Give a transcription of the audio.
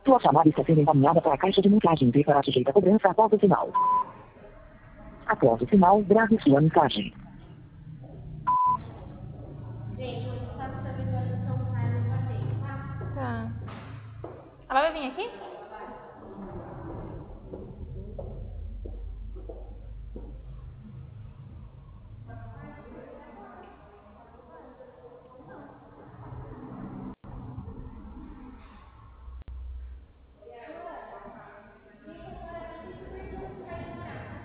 Sua chamada está sendo encaminhada para a caixa de mensagens e será sujeita a cobrança após o sinal. Após o sinal, grave sua mensagem. Gente, vou passar pro servidor de São Carlos, tá? Tá. Ela vai vir aqui?